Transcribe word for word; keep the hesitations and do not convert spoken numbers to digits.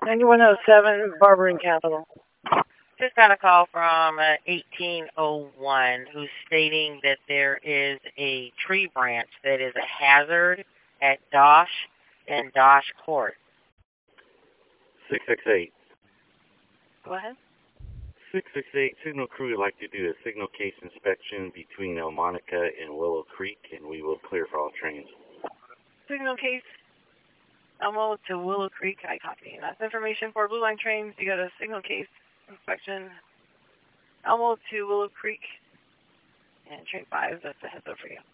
ninety-one oh seven Barbering Capital. Just got a call from uh, eighteen oh one who's stating that there is a tree branch that is a hazard at Dosh and Dosh Court. six six eight. Go ahead. six six eight, signal crew would like to do a signal case inspection between El Monica and Willow Creek, and we will clear for all trains. Signal case, Elmo to Willow Creek, I copy. That's information for Blue Line trains. You got a signal case inspection, Elmo to Willow Creek, and train five, that's a heads up for you.